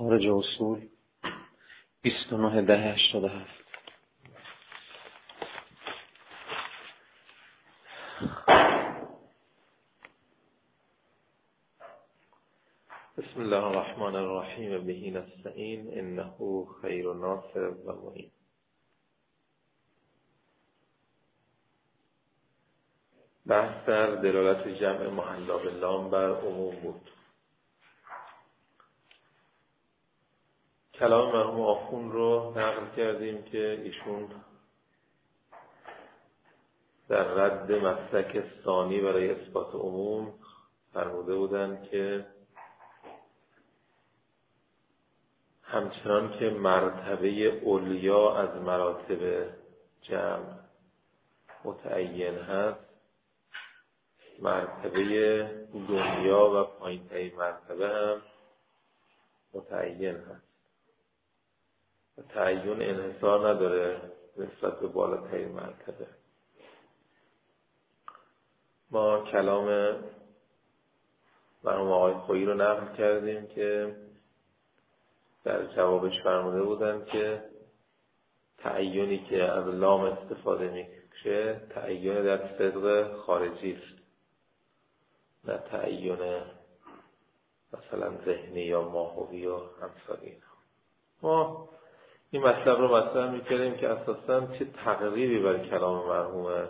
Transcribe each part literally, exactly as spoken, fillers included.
خارج اصول بیست و نه ده هشتاد و هفت. بسم الله الرحمن الرحیم به نستعین انه خیر ناصر و معین. بحث در دلالت جمع محلا باللام بر عموم بود. کلام مرحوم آخوند رو نقل کردیم که ایشون در رد مسلک ثانی برای اثبات عموم فرموده بودند که همچنان که مرتبه علیا از مراتب جمع متعین هست، مرتبه دنیا و پایین‌ترین مرتبه هم متعین هست و تعین انحصار نداره نسبت به بالاترین مرتبه. ما کلام مرحوم آقای خویی رو نقل کردیم که در جوابش فرموده بودن که تعینی که از لام استفاده میشه تعین در صدق خارجی است، نه تعین مثلا ذهنی یا ماهوی یا امثال اینا. ما این مطلب رو مطرح میکردیم که اساساً چه تقریبی بر کلام مرحوم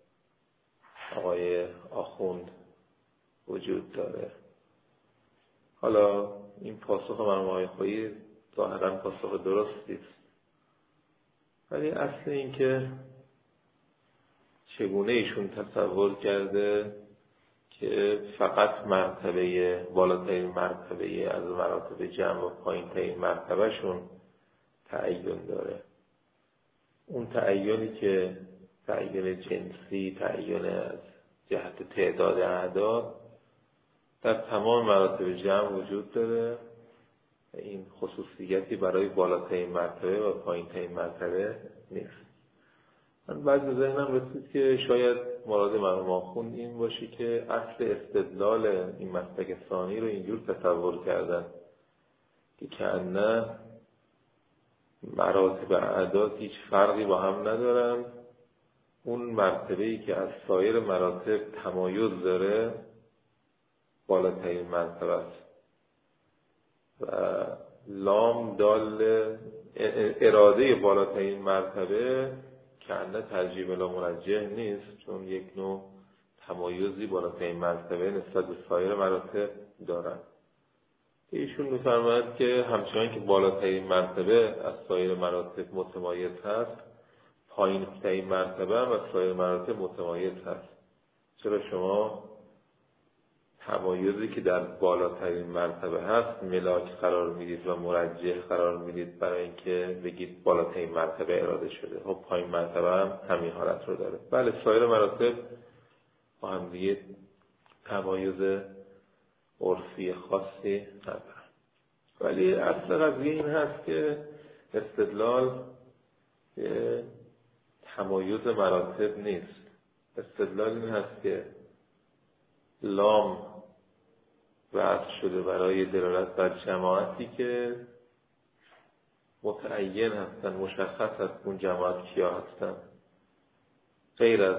آقای آخوند وجود داره. حالا این پاسخ مرحوم آقای خویی ظاهراً پاسخ درستی است، ولی اصل این که چگونه ایشون تصور کرده که فقط مرتبه بالاترین مرتبه از مراتب جمع و پایین‌ترین مرتبه شون تعین داره. اون تعینی که تعین جنسی، تعین از جهت تعداد اعداد در تمام مراتب جمع وجود داره. این خصوصیتی برای بالاترین مرتبه و پایین‌ترین مرتبه نیست. من بعد به ذهنم رسید که شاید مراد مرحوم آخوند این باشه که اصل استدلال این مسلک ثانی رو اینجور تصور کردن که کأنه مراتب اعداد هیچ فرقی با هم ندارن، اون مرتبه‌ای که از سایر مراتب تمایز داره بالاترین مرتبه است و لام دال اراده بالاترین مرتبه کأنه ترجیح بلا مرجح نیست، چون یک نوع تمایزی بالاترین مرتبه نسبت به سایر مراتب دارن. ایشون می‌فرماید که همچنان که بالاترین مرتبه از سایر مراتب متمایز هست، پایین‌ترین مرتبه هم از سایر مراتب متمایز هست. چرا شما تمایزی که در بالاترین مرتبه هست ملاک قرار میدید و مرجح قرار میدید برای اینکه بگید بالاترین مرتبه اراده شده؟ خب پایین مرتبه هم همین حالت رو داره. بله سایر مراتب با هم دیگه تمایز عرفی خاصی ندارن، ولی اصل قضیه این هست که استدلال تمایز مراتب نیست. استدلال این هست که لام وضع شده برای دلالت بر جماعتی که متعین هستن، مشخص هست اون جماعت کیا هستن، غیر از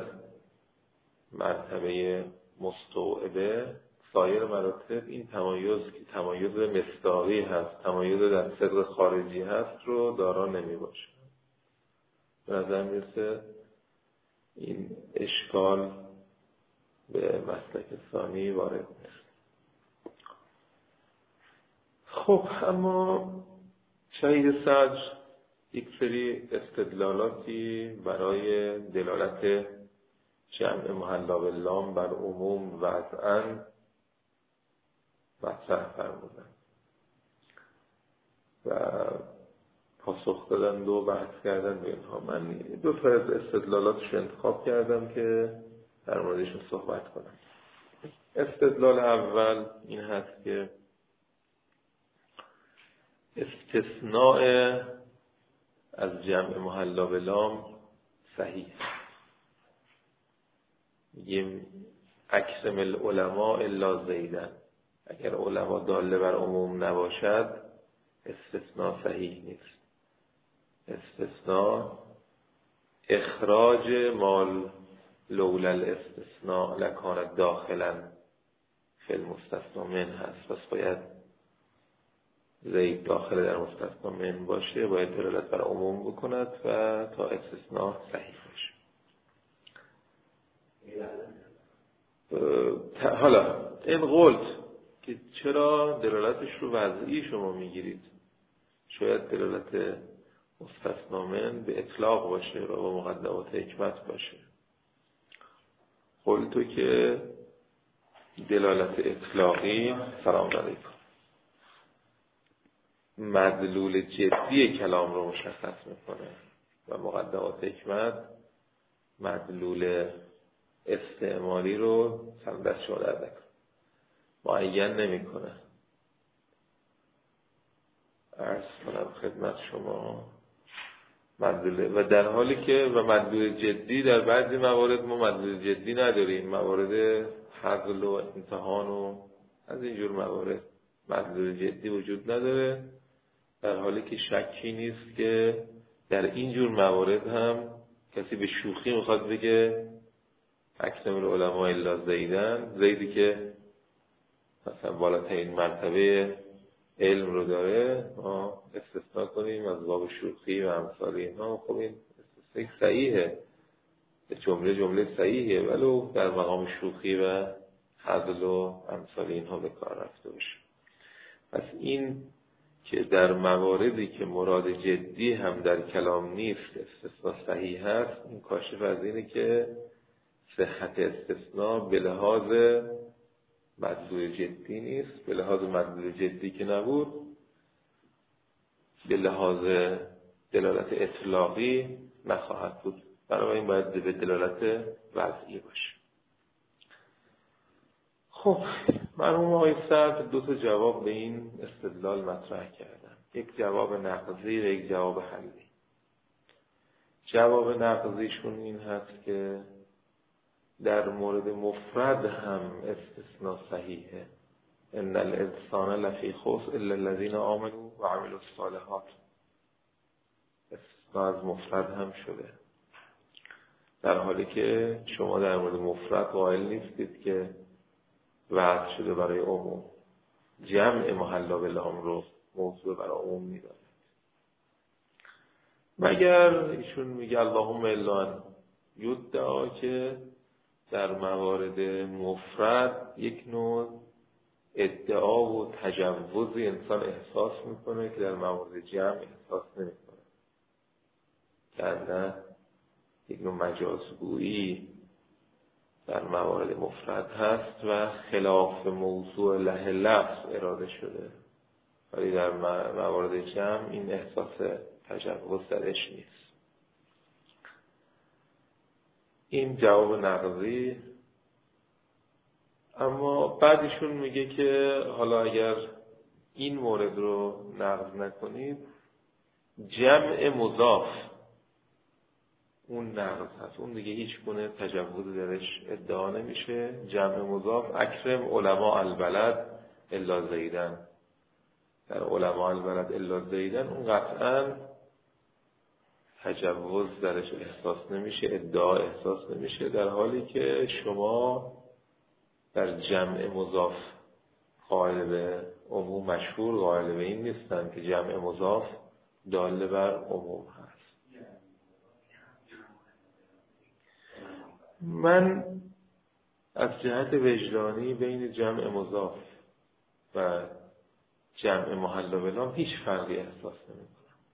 مرتبه مستوعبه سایر مراتب این تمایز که تمایز مصداقی هست، تمایز در صدق خارجی هست رو دارا نمی باشه. به نظر میرسه این اشکال به مسلک ثانی وارد نیست. خب اما شهید سجع یک سری استدلالاتی برای دلالت جمع محلا باللام بر عموم وضعاً مطرح فرمودن و پاسخ دادن و بحث کردن به اینها. من دو تا از استدلالاتش انتخاب کردم که در موردشون صحبت کنم. استدلال اول این هست که استثناء از جمع محلا باللام صحیح. میگیم اکرم العلماء الا زیدن، اگر علما داله بر عموم نباشد استثناء صحیح نیست. استثناء اخراج مال لولا الاستثناء لکان داخلا فی المستثنی من هست. پس باید زید داخل در مستثنی من باشه، باید دلالت بر عموم بکند و تا استثناء صحیح باشه. حالا این قلت که چرا دلالتش رو وضعی شما میگیرید؟ شاید دلالت مستثنی من به اطلاق باشه و با مقدمات حکمت باشه. قلتو که دلالت اطلاقی سلام علیکم مدلول جدی کلام رو مشخص میکنه و مقدمات حکمت مدلول استعمالی رو سندست شما در نکن معین نمی کنه. عرض کنم خدمت شما مدلول و در حالی که و مدلول جدی در بعضی موارد ما مدلول جدی نداریم، موارد حضل و امتحان و از اینجور موارد مدلول جدی وجود نداره، در حالی که شکی نیست که در اینجور موارد هم کسی به شوخی میخواد بگه اکثر العلماء الا زیدن، زیدی که مثلا بالاترین مرتبه علم رو داره ما استثناء کنیم از باب شوخی و امثال اینا. خب این استثناء صحیحه، جمله جمله صحیحه، ولو در مقام شوخی و حضل و امثال اینها به کار رفته باشه. پس این که در مواردی که مراد جدی هم در کلام نیست استثناء صحیح هست، این کاشف از اینه که صحت استثناء به لحاظ مدلول جدی نیست، به لحاظ مدلول جدی که نبود، به لحاظ دلالت اطلاقی نخواهد بود، بنابراین باید به دلالت وضعی باشه. خب مرحوم آقای صدر دو تا جواب به این استدلال مطرح کردن، یک جواب نقضی و یک جواب حلی. جواب نقضیشون این هست که در مورد مفرد هم استثناء صحیحه، ان الانسان لفی خسر الا الذین آمنوا و عملوا الصالحات. استثناء از مفرد هم شده، در حالی که شما در مورد مفرد قائل نیستید که وعد شده برای عموم، جمع محلا باللام رو موضوع برای عموم میدانید. مگر ایشون میگه اللهم الا ان یدعا که در موارد مفرد یک نوع ادعا و تجوزی انسان احساس میکنه که در موارد جمع احساس نمیکنه، که نه یک نوع مجازگویی در موارد مفرد هست و خلاف موضوع له لفظ اراده شده، ولی در موارد جمع این احساس تجوز درش نیست. این جواب نقضی. اما بعدشون میگه که حالا اگر این مورد رو نقض نکنید، جمع مضاف اون نقض هست، اون دیگه هیچ گونه تجوز درش ادعا نمیشه. جمع مضاف اکرم علماء البلد الا زیدن، در علماء البلد الا زیدن اون قطعاً تجوز درش احساس نمیشه، ادعا احساس نمیشه، در حالی که شما در جمع مضاف قائل به عموم مشهور قائل به این نیستن که جمع مضاف دال بر عموم هست. من از جهت وجدانی بین جمع مضاف و جمع محلا باللام هیچ فرقی احساس نمیکنم.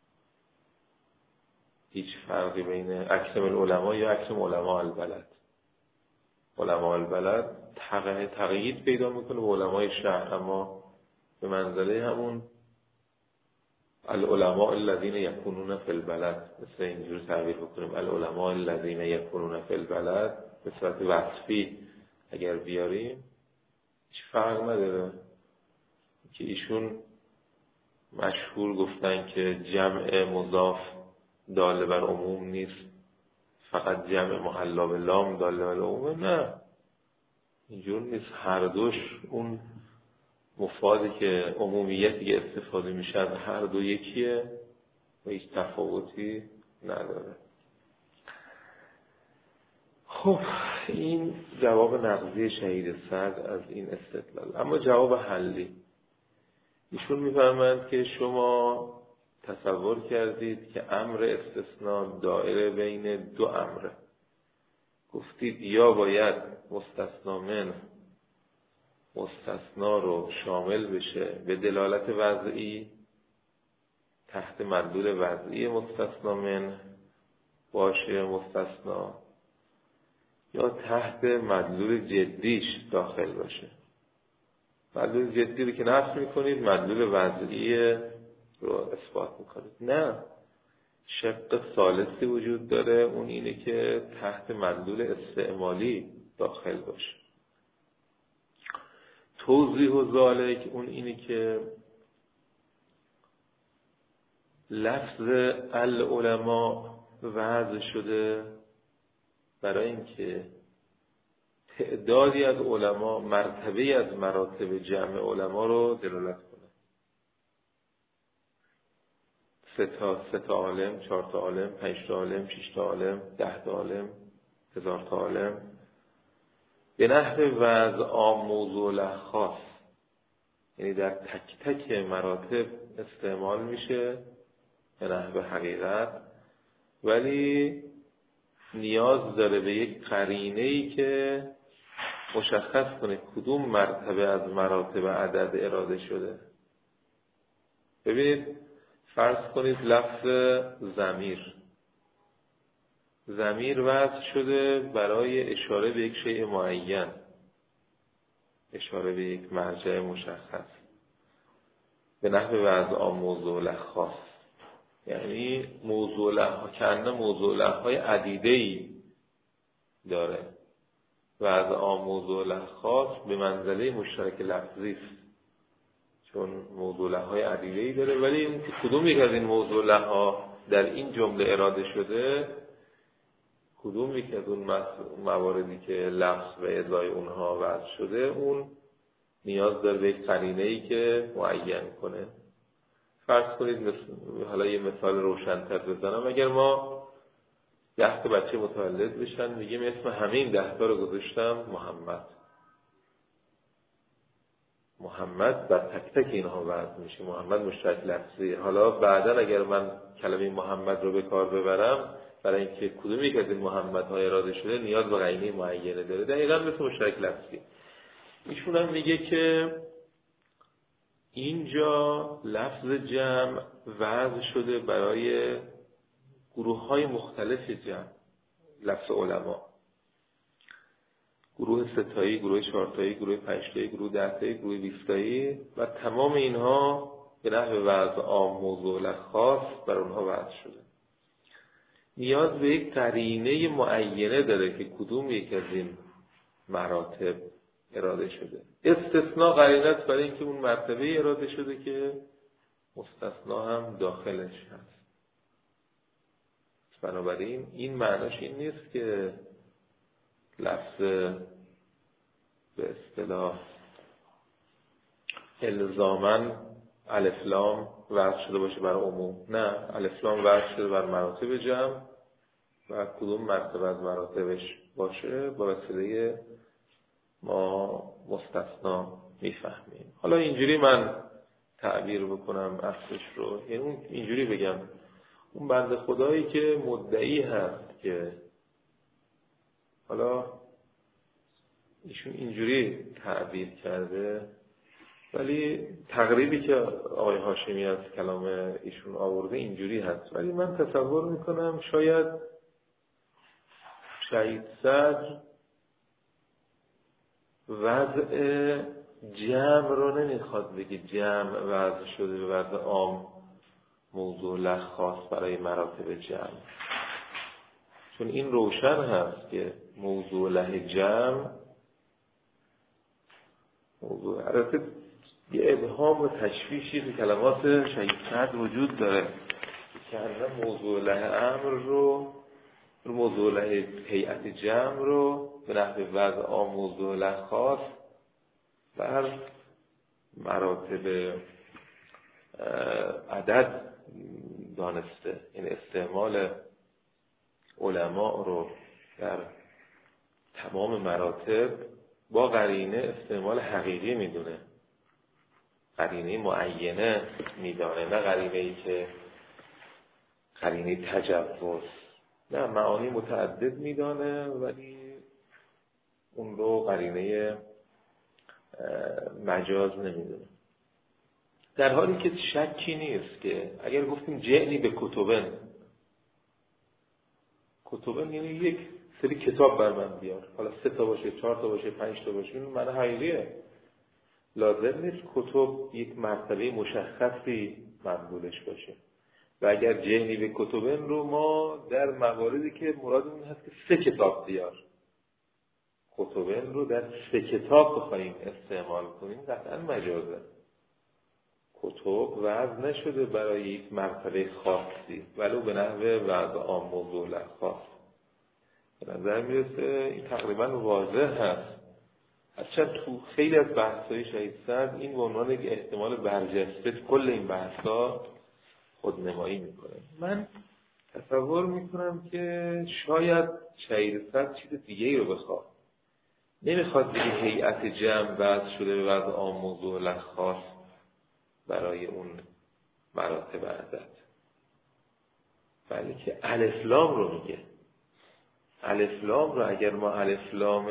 هیچ فرقی بین اکثر العلماء یا اکثر علماء البلد. علماء البلد تقیید پیدا میکنه به علمای شهر، اما به منزله همون العلماء الذین یکونون فی البلد، مثل اینجور تعبیر بکنیم العلماء الذین یکونون فی البلد به صورت وصفی اگر بیاریم هیچ فرق نداره که ایشون مشهور گفتن که جمع مضاف دال بر عموم نیست، فقط جمع محلا باللام دال بر عموم. نه، اینجور نیست، هر دوش اون مفادی که عمومیتی که استفاده میشن هر دو یکیه و هیچ تفاوتی نداره. خب این جواب نقضی شهید صدر از این استدلال. اما جواب حلی، ایشون میفرمایند که شما تصور کردید که امر استثناء دائره بین دو امره. گفتید یا باید مستثنا من مستثنا رو شامل بشه به دلالت وضعی، تحت مدلول وضعی مستثنا من باشه مستثنا، یا تحت مدلول جدیش داخل باشه. مدلول جدی رو که نفی میکنید، مدلول وضعی رو اثبات میکنید. نه، شق ثالثی وجود داره، اون اینه که تحت مدلول استعمالی داخل باشه. توضیح و ذالک اون اینه که لفظ العلماء وضع شده برای اینکه تعدادی از علما مرتبه از مراتب جمع علما رو دلالت کنه. سه تا سه تا عالم، چهار تا عالم، پنج تا عالم، شش تا عالم، ده تا عالم، هزار تا عالم، به نحو وضع عام موضوع له خاص، یعنی در تک تک مراتب استعمال میشه به نحو حقیقت، ولی نیاز داره به یک قرینه‌ای که مشخص کنه کدوم مرتبه از مراتب عدد اراده شده. ببینید فرض کنید لفظ ضمیر ضمیر وضع شده برای اشاره به یک شیء معین، اشاره به یک مرجع مشخص، به نحو وضع موضوع له خاص، یعنی موضوع له کنه موضوع له های عدیده‌ای داره. وضع موضوع له خاص به منزله مشترک لفظی است، چون موضوع له های عدیده‌ای داره، ولی این کدوم یک از این موضوع له ها در این جمله اراده شده، کدوم یک از اون مواردی که لفظ و ازای اونها وضع شده، اون نیاز داره به یک قرینه‌ای که معین کنه. فرض کنید مثل حالا یه مثال روشن‌تر بزنم، اگر ما ده تا بچه متولد بشن، میگیم اسم همین ده تا رو گذاشتم محمد. محمد بر تک تک اینها وضع میشه، محمد مشترک لفظی. حالا بعداً اگر من کلمه محمد رو به کار ببرم برای اینکه کدوم یک از این محمدها اراده شده، نیاز به قرینه معینه داره، دقیقاً مثل مشترک لفظی. ایشون هم میگه که اینجا لفظ جمع وضع شده برای گروه های مختلف جمع، لفظ علما، گروه ستایی، گروه چهارتایی، گروه پنجتایی، گروه دهتایی، گروه بیستایی، و تمام اینها به نحو وضع عام موضوع له خاص بر اونها وضع شده. نیاز به یک قرینه معینه داره که کدوم یک از این مراتب اراده شده. استثناء قرینه است برای اینکه اون مرتبه اراده شده که مستثنا هم داخلش هست. بنابراین این معناش این نیست که لفظ به اصطلاح الزاماً الف لام وضع شده باشه برای عموم. نه، الف لام وضع شده بر مراتب جمع و کدوم مرتبه از مراتبش باشه با وسیله ما مستثنا میفهمیم. حالا اینجوری من تعبیر بکنم اصلش رو، یعنی اون اینجوری بگم، اون بنده خدایی که مدعی هست که حالا ایشون اینجوری تعبیر کرده، ولی تقریبی که آقای هاشمی از کلام ایشون آورده اینجوری هست، ولی من تصور میکنم شاید شهید صدر وضع جمع رو نمیخواد بگه جمع وضع شده به وضع عام موضوع له خاص برای مراتب جمع، چون این روشن هست که موضوع له جمع موضوع البته یه ابهام و تشویشی تو کلمات شهید صدر وجود داره که هر موضوع له امر رو موضوع له هیئت جمع رو به نحو وضع عام موضوع له خاص بر مراتب عدد دانسته، این استعمال علما رو در تمام مراتب با قرینه استعمال حقیقی میدونه، قرینه معینه میدانه، نه قرینه ای که قرینه تجوز، نه معانی متعدد میدانه ولی اون رو قرینه مجاز نمیدونه. در حالی که شکی نیست که اگر گفتیم جعنی به کتبن، کتبن یعنی یک سری کتاب بر من بیار، حالا سه تا باشه، چهار تا باشه، پنج تا باشه، این معنی حقیقیه. لازم نیست کتب یک مرتبه مشخصی مقبولش باشه. و اگر جعنی به کتبن رو ما در مواردی که مرادمون هست که سه کتاب بیار، کتبن رو در سه کتاب بخوایم استعمال کنیم قطعا مجازه. کتب وضع نشده برای یک مرتبه خاصی ولو به نحو وضع عام موضوع خاص. به نظر میرسه این تقریبا واضح هست. هرچند تو خیلی از بحث‌های شهید صدر این به عنوان یک احتمال برجسته کل این بحث‌ها خودنمایی میکنه. من تصور میکنم که شاید شهید صدر چیز دیگه‌ای رو بخواد. نمیخواد بگه هیئت جمع وضع شده به وضع عام موضوع خاص برای اون مراتب عدد، ولی که الف لام رو میگه. الف لام رو اگر ما الف لام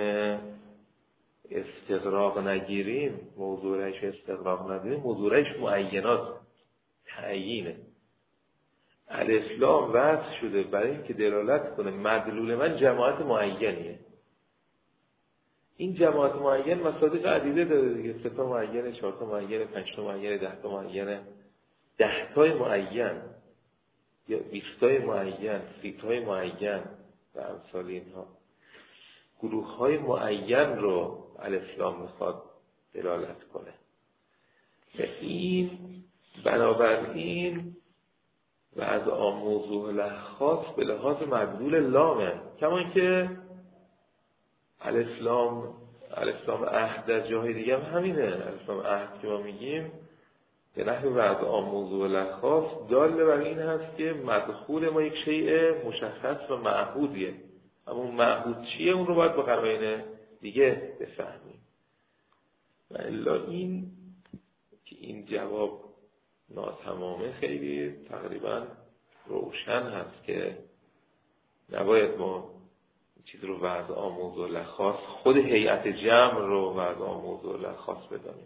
استغراق نگیریم، موضوعش استغراق نگیریم، موضوعش معینات تعیینه. الف لام وضع شده برای اینکه دلالت کنه مدلول من جماعت معینیه. این جماعت معین مصادیق عدیده داره دیگه، سه تا معینه، چهار تا معینه، پنج تا معینه، ده تا معینه، ده تای معین یا بیست تای معین، سی تای معین و امثال اینها. گروه های معین رو الف لام میخواد دلالت کنه. این بنابراین و از آن موضوع لخاص به لحاظ مدلول لامه، کما اینکه الف لام الف لام عهد در جاهای دیگه هم همینه. الف لام عهد که ما میگیم به نحو وضع عام موضوع لخاص دال بر این هست که مدخول ما یک شیء مشخص و معهودیه. همون معهود چیه اون رو باید با قرائن دیگه بفهمیم. و الا این که این جواب ناتمامه خیلی تقریبا روشن هست که نباید ما چیز رو وضع عام موضوع لخاص، خود هیئت جمع رو وضع عام موضوع لخاص بدانیم.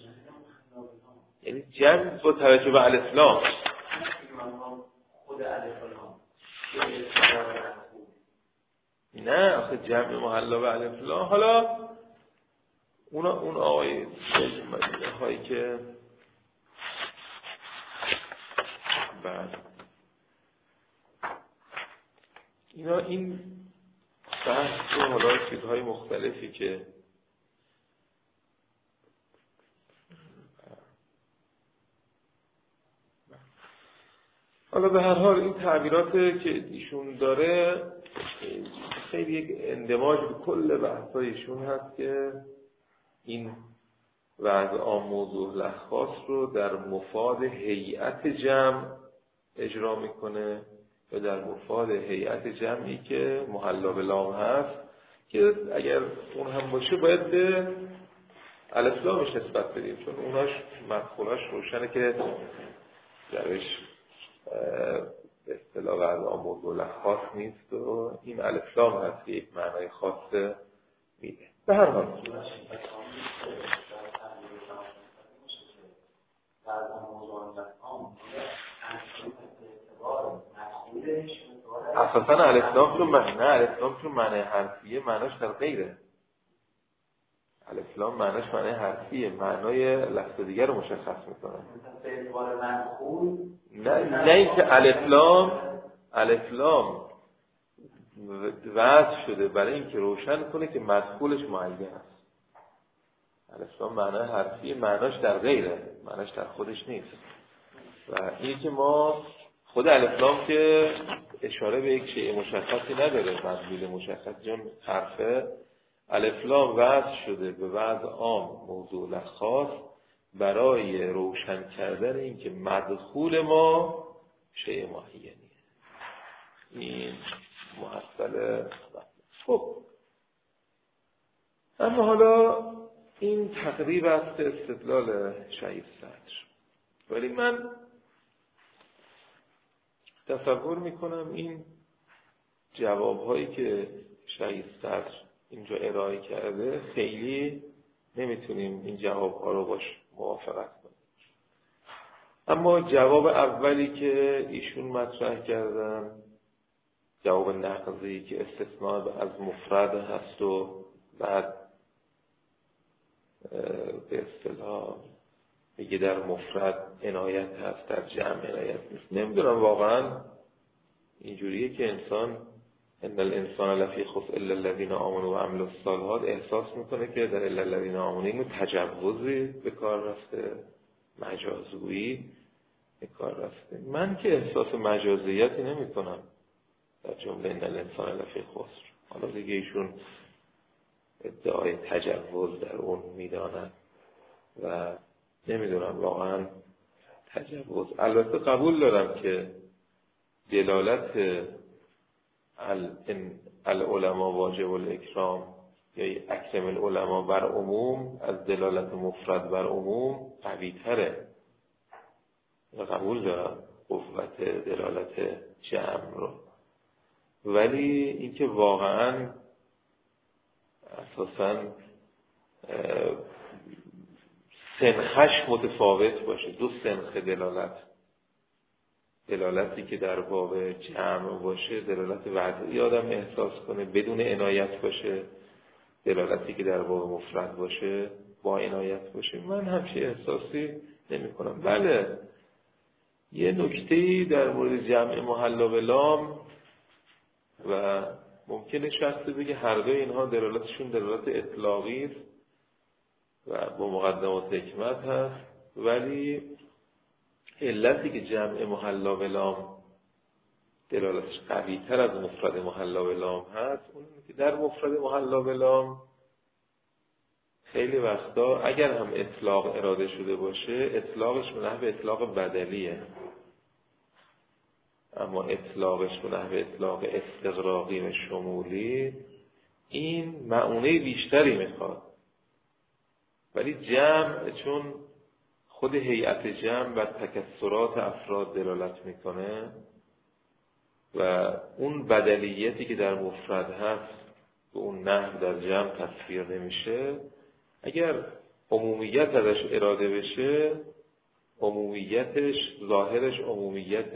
یعنی جمع با توجه به الف لام، خود الف لام نه آخه جمع محلا به الف لام. حالا اونا اون آقای مدینه هایی که بعد اینا این بحث و حالا چیزهای مختلفی که حالا به هر حال این تعبیرات که ایشون داره خیلی یک اندماج به کل بحثای ایشون هست که این وضع عام موضوع لخاص رو در مفاد هیئت جمع اجرا میکنه و در مفاد هیئت جمعی که محلا به لام هست که اگر اون هم باشه باید به الف لامش نسبت بدیم، چون اوناش مدخولاش روشنه که درش به اصطلاح وضع عام موضوع لخاص نیست و این الف لام هست که یک معنای خاص میده. به هر حال اساساً الف لام چون معنی الف لام چون معنی حرفیه معناش در غیره. الف لام معناش معنی حرفیه، معنای لفظ دیگر رو مشخص میکنه. نه نه اینکه الف لام الف لام وضع شده برای اینکه روشن کنه که مدخولش معین است. الف لام معنی حرفیه، معناش در غیره، معناش در خودش نیست. و این که ما خود الف لام که اشاره به یک شیء مشخصی نداره، مدلول مشخص جون حرفه، الف لام وضع شده به وضع عام موضوع لخاص برای روشن کردن این که مدخول ما شیء معینیه. این محصل. خب اما حالا این تقریب است استدلال شهید صدر، ولی من تصور میکنم این جوابهایی که شهید صدر اینجا ارائه کرده خیلی نمیتونیم این جوابها رو باش موافقت کنیم. اما جواب اولی که ایشون مطرح کردن، جواب نقضی که استثناء از مفرد هست و بعد به اصطلاح میگه در مفرد عنایت هست، در جمع عنایت نیست. نمیدونم واقعا اینجوریه که انسان ان الانسان لفی خسر الا الذین آمنوا و عملوا الصالحات احساس میکنه که در الا الذین آمنوا اینو تجوزی به کار رفته، مجازگویی به کار رفته. من که احساس مجازیتی نمی کنم در جمله ان الانسان لفی خسر. حالا دیگه ایشون ادعای تجوز در اون میدانند و نمیدونم واقعا تجوز. البته قبول دارم که دلالت العلماء واجب الاکرام یا اکرم العلماء بر عموم از دلالت مفرد بر عموم قوی تره و قبول دارم قوت دلالت جمع رو، ولی اینکه واقعا اساساً سنخش متفاوت باشه، دو سنخ دلالت، دلالتی که در باب جمع باشه دلالت وضعی آدم احساس کنه بدون عنایت باشه، دلالتی که در باب مفرد باشه با عنایت باشه. من همچین احساسی نمی کنم. بله یه نکته‌ای در مورد جمع محلا به لام و ممکنه شخصی بگه هر دو اینها دلالتشون دلالت اطلاقی است و با مقدمات حکمت هست، ولی علتی که جمع محلا به لام دلالتش قوی تر از مفرد محلا به لام هست اون که در مفرد محلا به لام خیلی وقتا اگر هم اطلاق اراده شده باشه اطلاقش به نحو اطلاق بدلیه، اما اطلاقش به نحو اطلاق استغراقی و شمولی این معنی بیشتری میخواد. ولی جمع چون خود هیئت جمع بر تکثرات افراد دلالت میکنه و اون بدلیتی که در مفرد هست به اون نحو در جمع تصویر نمیشه، اگر عمومیت ازش اراده بشه عمومیتش ظاهرش عمومیت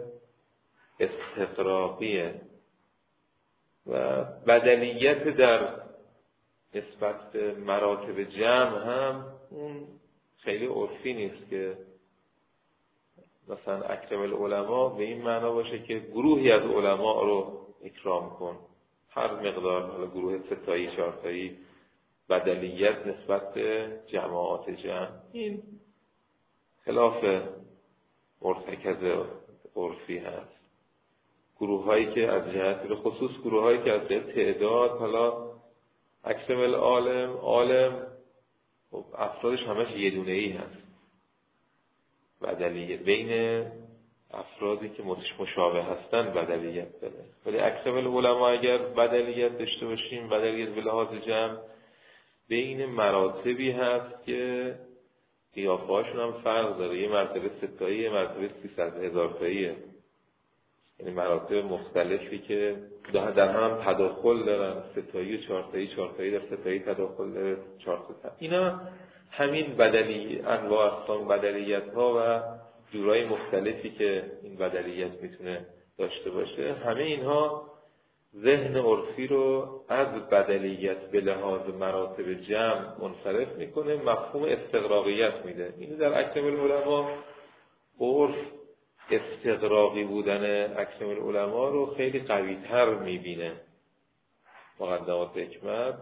استغراقیه و بدلیت در نسبت به مراتب جمع هم اون خیلی عرفی نیست که مثلا اکرم العلماء به این معنا باشه که گروهی از علما رو اکرام کن، هر مقدار، حالا گروه ستایی چهارتایی، بدلیت نسبت به جماعات جمع. این خلاف مرتکز عرفی هست. گروه هایی که از جهت به خصوص گروه هایی که از جهت تعداد، حالا اکرم العالم عالم خب افرادش همش یه دونه ای هست، بدلیت بین افرادی که مشابه هستن بدلیت داره. ولی اکرم العلماء اگر بدلیت داشته باشیم، بدلیت به لحاظ جمع بین مراتبی هست که قیافه هاشون هم فرق داره، یه مرتبه ستایی، یه مرتبه سیصد هزار تاییه، یعنی مراتب مختلفی که در هم تداخل دارن، ستایی و چهارتایی، چهارتایی در ستایی تداخل داره، چهارتایی. اینا همین بدلی انواع اقسام بدلیت ها و جورای مختلفی که این بدلیت میتونه داشته باشه، همه اینها ذهن عرفی رو از بدلیت به لحاظ مراتب جمع منصرف میکنه، مفهوم استغراقیت میده. این در اکرم العلماء عرف استغراقی بودن اکرم العلماء رو خیلی قوی تر میبینه. مقدمات حکمت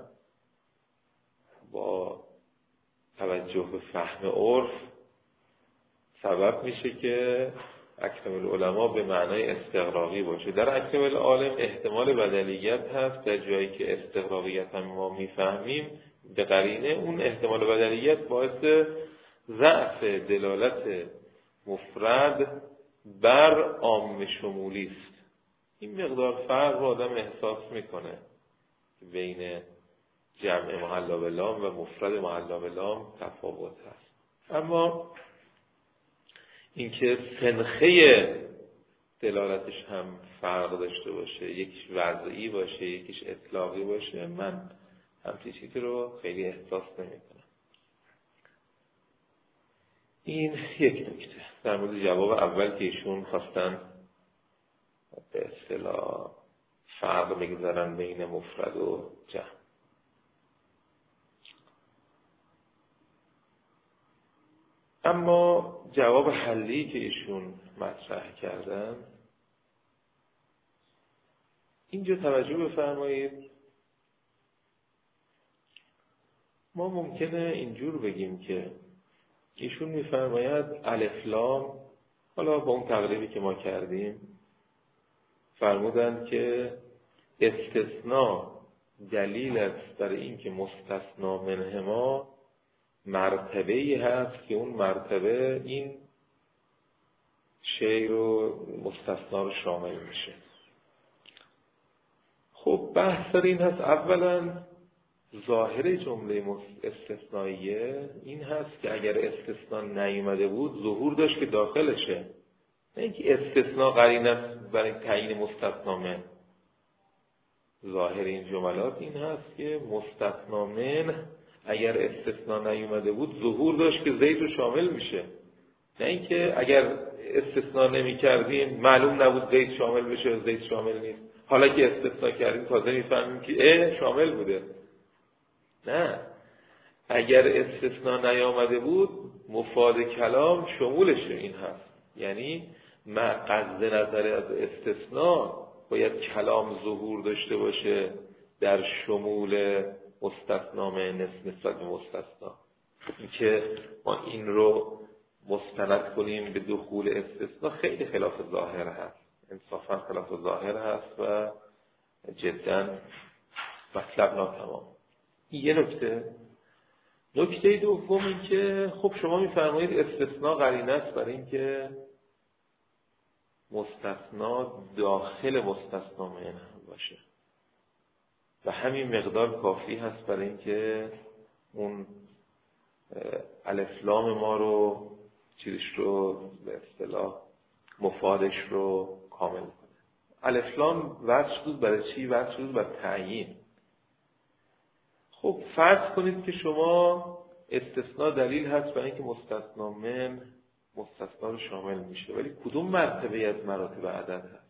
با توجه به فهم عرف سبب میشه که اکرم العلماء به معنای استغراقی باشه. در اکرم العالم احتمال بدلیت هست، در جایی که استغراقیت هم ما میفهمیم به قرینه اون احتمال بدلیت باعث ضعف دلالت مفرد بر عام شمولی است. این مقدار فرق رو آدم احساس میکنه بین جمع محلا به لام و مفرد محلا به لام تفاوت هست. اما اینکه سنخه دلالتش هم فرق داشته باشه، یکیش وضعی باشه یکیش اطلاقی باشه، من همچین چیزی رو خیلی احساس نمیکنم. این یک نکته در مورد جواب اول که ایشون خواستن به اصطلاح فرق میگذارن بین مفرد و جمع. اما جواب حلی که ایشون مطرح کردن، اینجا توجه بفرمایید. ما ممکنه اینجور بگیم که ایشون میفرماید الف لام، حالا با اون تقریبی که ما کردیم فرمودند که استثناء دلیل است برای اینکه مستثنا منهما مرتبه‌ای هست که اون مرتبه این شی رو مستثنا رو شامل میشه. خب بحث در این هست، اولا ظاهر جمله استثنائیه این هست که اگر استثناء نیومده بود ظهور داشت که داخلشه، نه اینکه استثناء قرینه است برای تعیین مستثنا من. ظاهر این جملات این هست که مستثنا من اگر استثناء نیومده بود ظهور داشت که زید رو شامل میشه، نه اینکه اگر استثناء نمی کردیم معلوم نبود زید شامل بشه زید شامل نیست، حالا که استثناء کردیم تازه میفهمیم که اه شامل بوده. نه، اگر استثناء نیامده بود مفاد کلام شمولشه. این هست یعنی ما قصد نظر از استثناء باید کلام ظهور داشته باشه در شمول مستثنا من نسبت به مستثنا. این که ما این رو مستند کنیم به دخول استثناء خیلی خلاف ظاهر هست، انصافا خلاف ظاهر هست و جدا مطلب ناتمام. یه نکته. نکته دوم این که خب شما میفرمایید استثناء قرینه است برای اینکه مستثنا داخل مستثنا من باشه و همین مقدار کافی هست برای اینکه اون الف لام ما رو چیزش رو به اصطلاح مفادش رو کامل کنه. الف لام وضع شد برای چی؟ وضع شد برای تعیین. خب فرض کنید که شما استثناء دلیل هست برای اینکه مستثنا من مستثنا رو شامل میشه، ولی کدوم مرتبه از مراتب عدد هست؟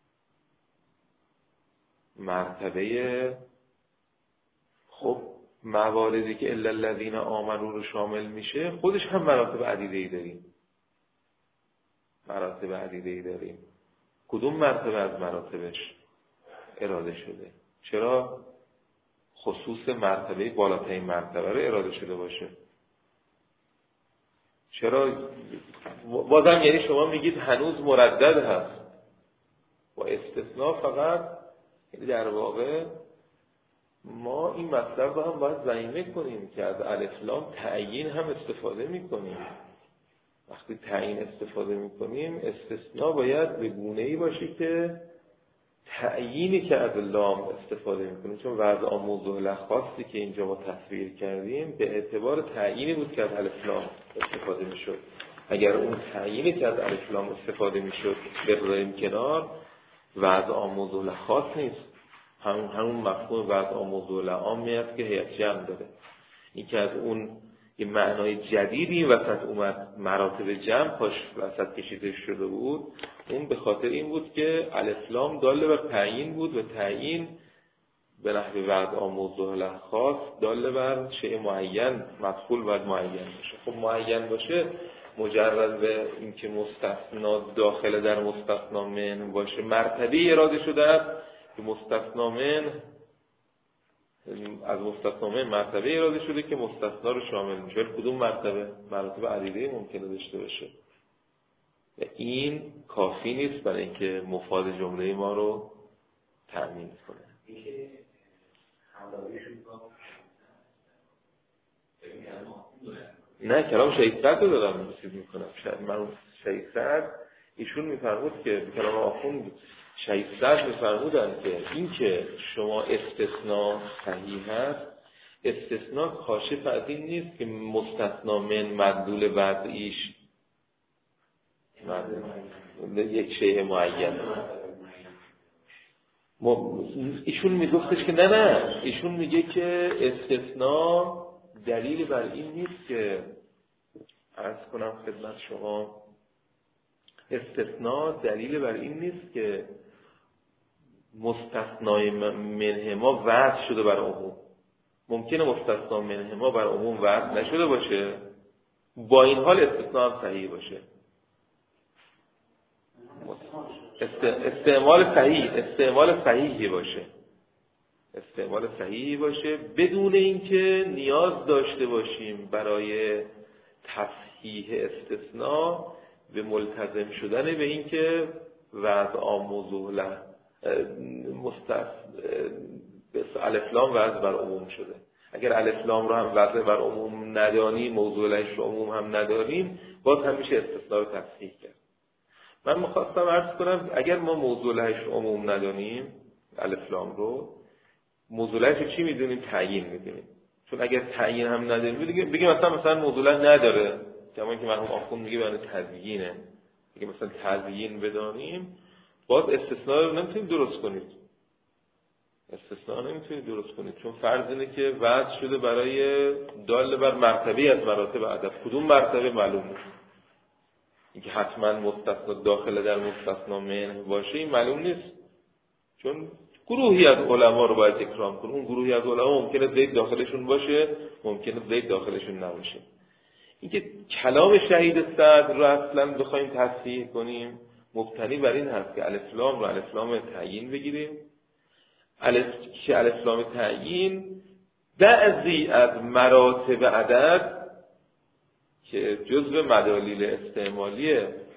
مرتبه خب مواردی که الا الذین آمنوا رو شامل میشه خودش هم مراتب عدیده‌ای داریم. مراتب عدیده‌ای داریم. کدوم مرتبه از مراتبش اراده شده؟ چرا خصوص مرتبه بالاترین مرتبه رو اراده شده باشه؟ چرا بازم یعنی شما میگید هنوز مردد هست با استثناء فقط، یعنی در واقع ما این مطلب رو هم باید ضمیمه کنیم که از الف لام تعیین هم استفاده میکنیم. وقتی تعیین استفاده میکنیم استثناء باید به گونه‌ای باشه که تعیینی که از لام استفاده میکنیم، چون وضع موضوع لخاصی که اینجا ما تصویر کردیم به اعتبار تعیینی بود که از الف لام استفاده میشد. اگر اون تعیینی که از الف لام استفاده میشد بذاریم کنار، وضع موضوع لخاص نیست، همون همون مفهوم وضع موضوع لعام میاد که هیئت جمع داره. این که از اون یه معنای جدیدی وسط اومد، مراتب جمع پاش وسط کشیده شده بود، اون به خاطر این بود که الف لام داله بر تعیین بود و تعیین به نحو وضع موضوع لخاص داله بر شیء معین، مدخول باید معین باشه. خب معین باشه مجرد به اینکه مستثنا داخل در مستثنا من باشه مرتبه اراده شده است که مستثنا من از مستثنا من مرتبه اراده شده که مستثنا رو شامل میشه. کدوم مرتبه؟ مراتب عدیده ممکنه داشته باشه و این کافی نیست برای اینکه مفاد جمله ما رو تأمین کنه. اینکه همراهیشون با ببین ما نه کلام شهید سعد رو دارم چیز میکنم. من شهید سعد ایشون میفرمود که کلام آخوند شهید سعد میفرمودن که این که شما استثناء صحیح هست، استثناء کاشف از این نیست که مستثنا من مدلول وضعیش یک شیء معین. ایشون میگفتش که نه نه ایشون میگه که استثناء دلیل بر این نیست که عرض کنم خدمت شما، استثناء دلیل بر این نیست که مستثنای منهما وضع شده بر عموم. ممکنه مستثنا منهما بر عموم وضع نشده باشه، با این حال استثناء هم صحیح باشه. استعمال صحیح استعمال صحیحی باشه استعمال صحیحی باشه بدون اینکه نیاز داشته باشیم برای تصحیح استثناء به ملتزم شدن به اینکه وضع موضوع له مستث الف لام وضع بر عموم شده. اگر الف لام رو هم وضع بر عموم ندانیم، موضوع لهش رو عموم هم ندانیم، باز هم میشه استثناء رو تصحیح کرد. من میخواستم عرض کنم اگر ما موضوع لهش رو عموم ندانیم، الف لام رو، موضوع لهش رو چی میدونیم؟ تعیین میدونیم. چون اگر تعیین هم نداریم بگیم بگیم مثلا مثلا موضوع له نداره، کما که مرحوم آخوند میگه برای تزیینه، بگیم مثلا تزیین بدانیم، باز استثناء رو نمیتونیم درست کنید. استثناء نمیتونید درست کنید چون فرض اینه که وضع شده برای دال بر مرتبه از مراتب عدد. کدوم مرتبه معلوم نیست. اینکه حتما مستثنا داخل در مستثنا منه باشه این معلوم نیست، چون گروهی از علما رو باید اکرام کنه. اون گروهی از علما ممکنه زید داخلشون باشه، ممکنه زید داخلشون نباشه. اینکه کلام شهید سعد رو اصلا بخوایم تصحیح کنیم مبتنی بر این هست که الف لام رو الف لام تعیین بگیریم، الف که الف لام تعیین بعضی از مراتب عدد که جزء مدالیل استعمالی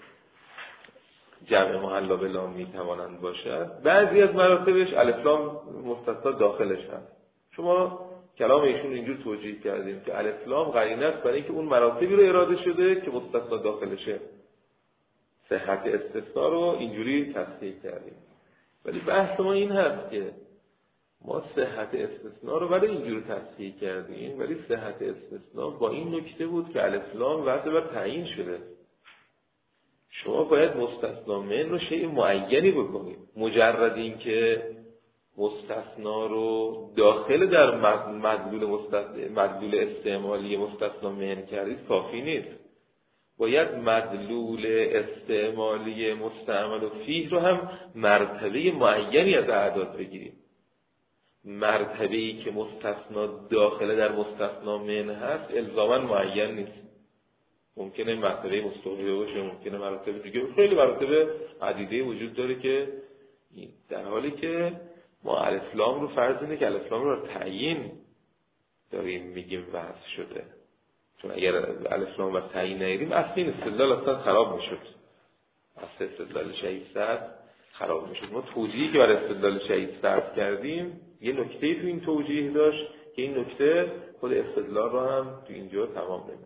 جمع محلا به لام میتوانند باشد، بعضی از مراتبش الف لام مستثنا داخلش هست. شما کلام ایشون اینجور توجیه کردیم که الف لام قرینه است برای اینکه اون مراتبی رو اراده شده که مستثنا داخلشه. صحت استثناء رو اینجوری تصحیح کردیم. ولی بحث ما این هست که ما صحت استثناء رو برای اینجوری تصحیح کردیم، ولی صحت استثناء با این نکته بود که الف لام وضع بر تعیین شده. شما باید مستثنا من رو شیء معینی بکنید. مجرد این که مستثنا رو داخل در مدلول مدلول استعمالی مستثنا من کردید کافی نیست. باید مدلول استعمالی مستعمل و فیه رو هم مرتبه معینی از اعداد بگیریم. مرتبه‌ای که مستثنا داخل در مستثنا من هست الزاما معین نیست. ممکنه مرتبه مستوعبه باشه، ممکنه مراتب دیگه، خیلی مراتب عدیده وجود داره که در حالی که ما الف لام رو فرض اینه که الف لام رو تعیین داریم میگیم وضع شده. چون اگر الف لام رو تعیین نگیریم اصلا این استدلال اصلا خراب میشد. اصلا استدلال شهید سعد خراب میشد. ما توجیهی که برای استدلال شهید سعد کردیم یه نکته تو این توجیه داشت که این نکته خود استدلال رو هم تو اینجا تمام نمید.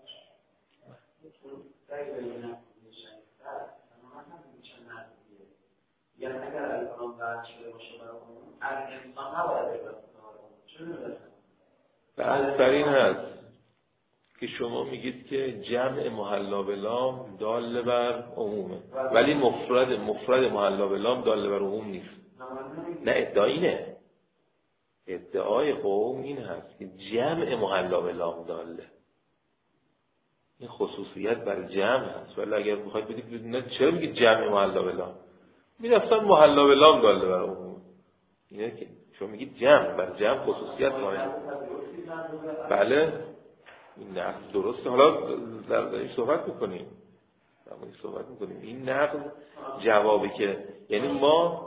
یعنی اگر الان بعد شده باشه برای انسان نباید بگذاره. بحث بر این هست که شما میگید که جمع محلا به لام دال بر عمومه، ولی مفرد مفرد محلا به لام دال بر عموم نیست. نه ادعا اینه، ادعای قوم این هست که جمع محلا به لام داله. این خصوصیت بر جمع هست. ولی اگر بخواید بگید نه چرا میگید جمع محلا به لام؟ میگید اصلا محلا به لام داله بر عموم. اینه که شما میگید جمع بر جمع خصوصیت داره. بله این نقل درسته. حالا در این صحبت میکنیم در این صحبت میکنیم این نقل جوابی که یعنی ما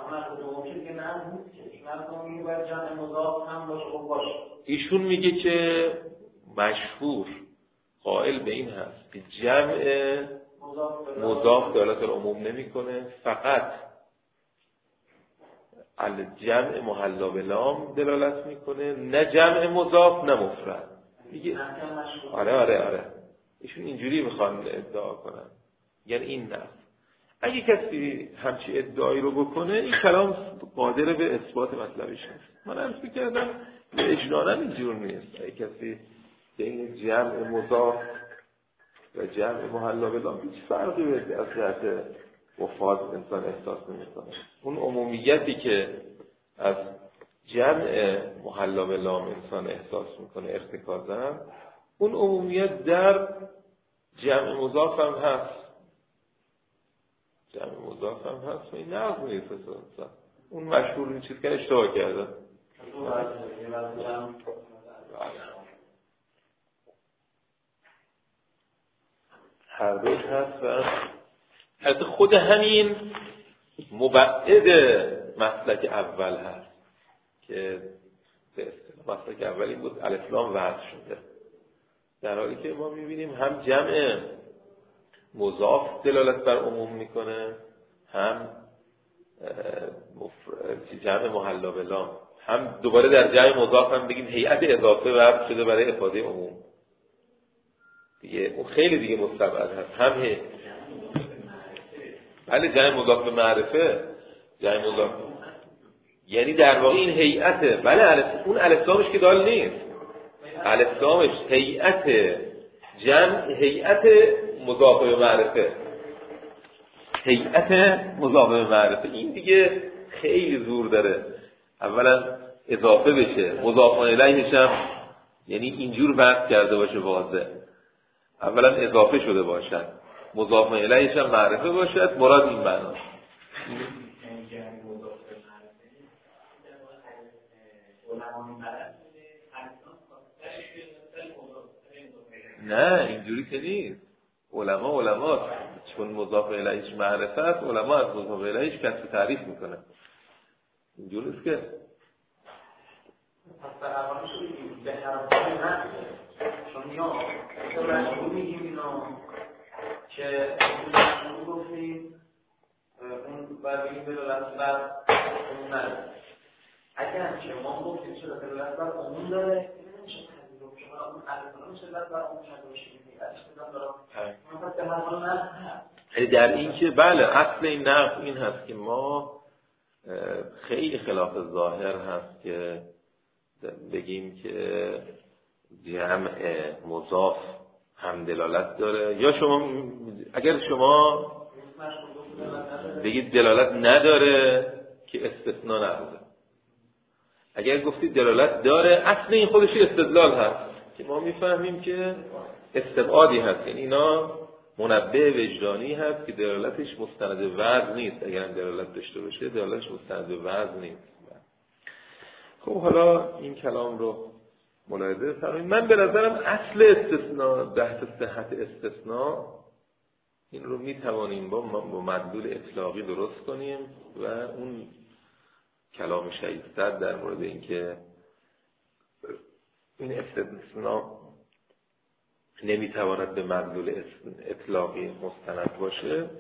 ایشون میگه که مشهور قائل به این هست که جمع مضاف دلالت العموم نمیکنه، فقط الجمع محلا به لام دلالت میکنه، نه جمع مضاف نه مفرد. میگه آره آره آره ایشون اینجوری میخوان ادعا کنن، یعنی این نه. اگه کسی همچی ادعایی رو بکنه این کلام قادر به اثبات مطلبش نیست. من عرض میکردم اجنانا اینجور نیست. اگه کسی بین جمع مضاف و جمع محلا باللام هیچ فرقی به از جهت مفاد انسان احساس نمیکنه. اون عمومیتی که از جمع محلا باللام انسان احساس میکنه ارتکازا، اون عمومیت در جمع مضاف هم هست. جمع مضاف هم هست و این نقض نیست اصلا. اون مشهور این چیز که اشتباه کرده. هر دوش هست و حتی خود همین مبعد مسلک اول هست که به اصطلاح مسلک اول این بود الف لام وضع شده، در حالی که ما میبینیم هم جمع مضاف دلالت بر عموم میکنه، هم جمع محلا باللام، هم دوباره در جمع مضاف هم بگیم هیئت اضافه وضع شده برای افاده عموم دیگه. اون خیلی دیگه مستبعد هست. هم هی بله جمع مضاف به معرفه، جمع مضاف یعنی در واقع این هیئته. بله الف اون الف لامش که دال نیست، الف لامش هیئت جمع هیئت مضاف به معرفه، هیئت مضاف به معرفه. این دیگه خیلی زور داره اولا اضافه بشه، مضاف الیهش هم یعنی اینجور وضع کرده باشه واضح، اولا اضافه شده باشد، مضاف الیهش هم معرفه باشد، مراد این معناست. نه اینجوری که نیست. علما علما چون مضاف الیهش معرفه است، علما از مضاف الیهش کسب تعریف میکنه. اینجوری است که پس به هر شدیم به هر حال نه چون یا مشهور میگیم اینا که مشهور گفتیم اون بر بگیم دلالت بر اون نداره. اگر که ما گفتیم چرا دلالت بر اون داره نمیشه تذیرم که ما اون الفلان چه دلالت بر اون کرده باشیم میگه در این که بله اصل این نقل این هست که ما خیلی خلاف ظاهر هست که بگیم که جمع مضاف هم دلالت داره، یا شما اگر شما بگید دلالت نداره که استثناء نبوده. اگر گفتید دلالت داره اصل این خودش استدلال هست که ما میفهمیم که استبعادی هست، یعنی اینا منبه وجدانی هست که دلالتش مستند وضع نیست. اگر دلالت داشته باشه دلالتش مستند وضع نیست. خب حالا این کلام رو ملاحظه فرمایید. من به نظرم اصل استثناء بحث صحت استثناء این رو میتوانیم با با مدلول اطلاقی درست کنیم و اون کلام شیدصد در مورد اینکه این استثناء نمیتواند به مدلول اطلاقی مستند باشه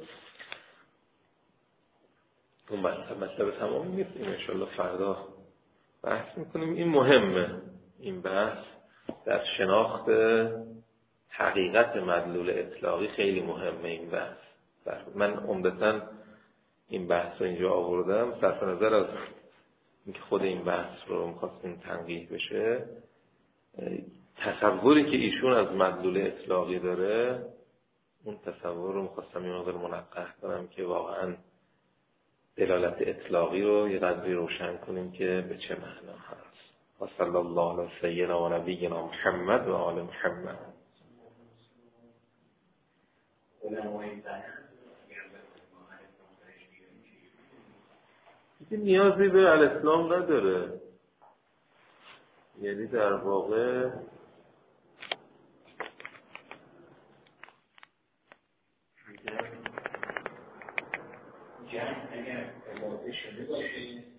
اون مطلب تمام نیست. این انشالله فردا بحث میکنیم. این مهمه، این بحث در شناخت حقیقت مدلول اطلاقی خیلی مهمه. این بحث من عمدتاً این بحث رو اینجا آوردم صرف نظر از اینکه خود این بحث رو میخواستیم تنقیح بشه. تصوری که ایشون از مدلول اطلاقی داره اون تصور رو میخواستم یه مقدار منقح کنم که واقعاً دلالت اطلاقی رو یه قدری روشن کنیم که به چه معنا هست. و صلی الله علی سیدنا و نبینا محمد و آل محمد. این نیازی به الاسلام نداره، یعنی در واقع جمع اگر اضافه شده باشه